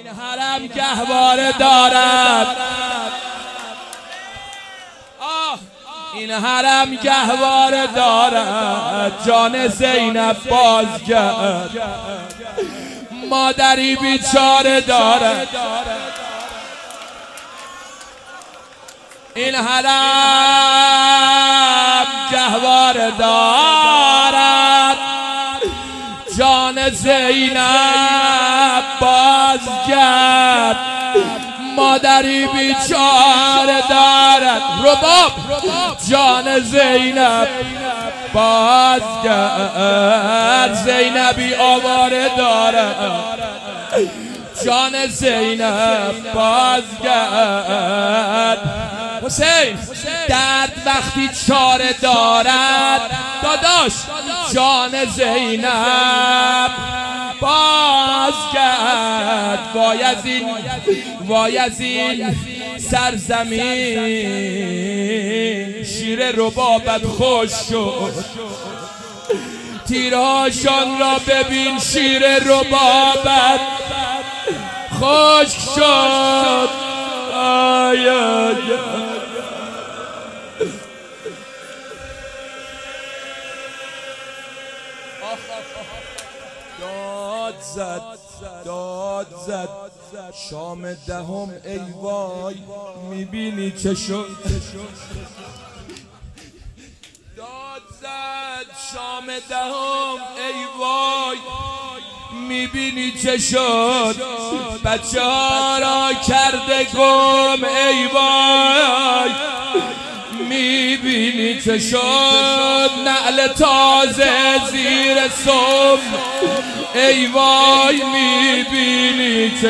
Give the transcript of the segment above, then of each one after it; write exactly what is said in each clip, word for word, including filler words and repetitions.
این حرم گهواره دارد، این حرم گهواره دارد، جان زینب بازگرد، مادری بیچاره دارد. این حرم گهواره دارد، جان زینب بازگرد، مادری بیچاره دارد. رباب جان زینب بازگرد، زینبی آواره دارد، جان زینب بازگرد. حسین درد وقتی چاره دارد، داداش جان زینب بازگرد. وای از این وای از این سرزمین، شیر ربابت خوش شد، تیرهاشان را ببین، شیر ربابت خوش شد. آی آی داد زد داد زد شام دهم، ای وای میبینی چه شد. داد زد شام دهم، ای وای میبینی چه شد. بچه ها را کرده گم، ای وای میبینی چه شد. نعل تازه زیر صبح، ای وای میبینی چه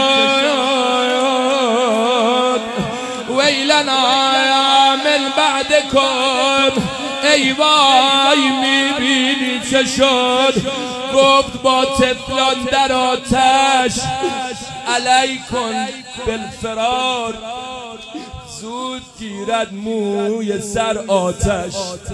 شد. ویلنا من بعدکم، ای وای میبینی چه شد. گفت با طفلان در آتش، علیکن بالفرار، زود گیرد موی سر آتش،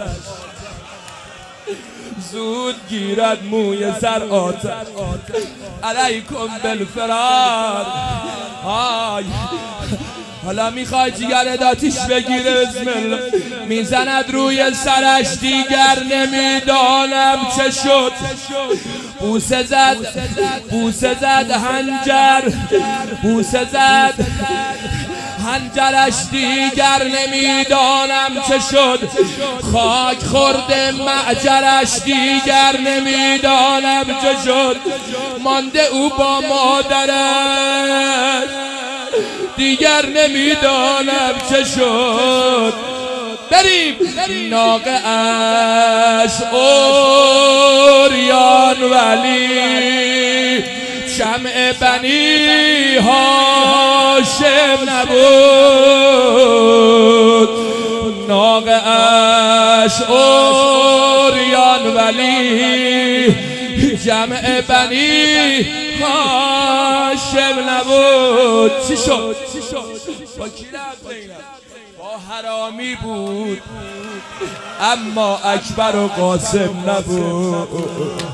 زود گیرد موی سر آتش. علیکم بالفرار. های حالا میخوای جگر داتیش بگیره، بسم الله. میزند روی سرش، دیگر نمیدانم چه شد. بوسه زد بوسه زد هنجر، بوسه زد هنجرش، دیگر نمیدانم چه شد. خاک خورده معجرش، دیگر نمیدانم چه شد. مانده او با مادرش، دیگر نمیدانم چه شد. بریم ناقه اش اوریان ولی، شمع بنی هاشم نبود. ناقه اش اوریان ولی، جمع بنی هاشم نبود. چی شد؟ با کی رفت زینب؟ با حرامی بود، اما اکبر و قاسم نبود.